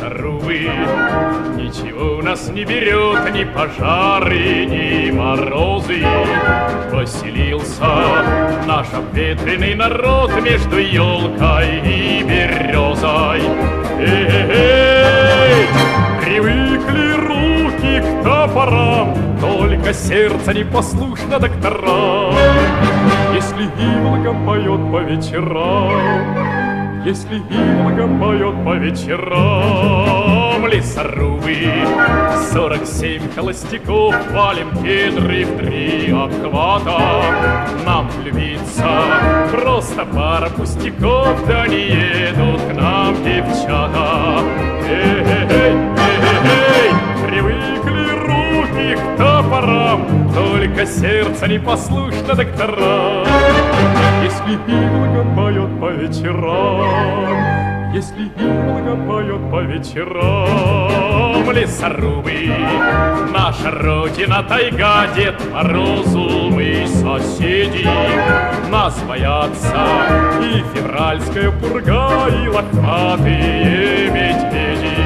лесорубы. Ничего нас не берет, ни пожары, ни морозы. Поселился наш обветренный народ между елкой и березой. Эй-эй-эй! Привыкли руки к топорам, только сердце непослушно докторам. Если Иволга поет по вечерам, если Иволга поет по вечерам, лесорубы, 47 холостяков, валим кедры в 3 обхвата. Нам влюбиться просто пара пустяков, да не едут к нам девчата. Эй-эй-эй, эй-эй-эй, привыкли руки к топорам, только сердце непослушно докторам. Если Иволга поет по вечерам, если Иволга поет по вечерам, лесорубы, наша родина тайга, Дед Морозу мы соседи. Нас боятся и февральская пурга, и лохматые медведи.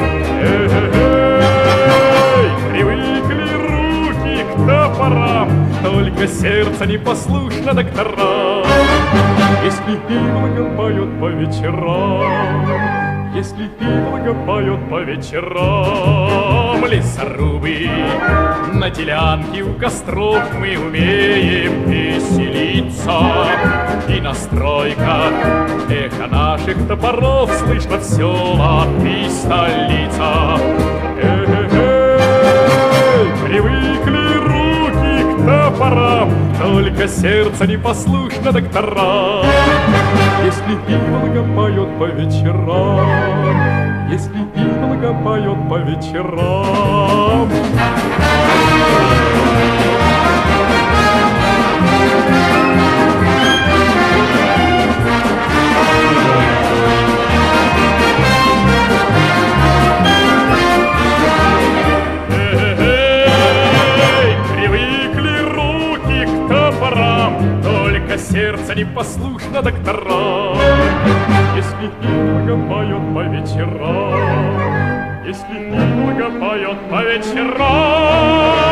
Эй-эй-эй, привыкли руки к топорам, только сердце непослушно докторам. Если Иволга поет по вечерам, если Иволга поет по вечерам, лесорубы, на делянке у костров мы умеем веселиться. И на стройках эхо наших топоров слышно в селах и столица. Эй-эй-эй, привыкли руки к топорам, только сердце непослушно докторам. Если Иволга поет по вечерам, если Иволга поет по вечерам. Сердце непослушно докторам. Если Иволга поет по вечерам, если Иволга поет по вечерам.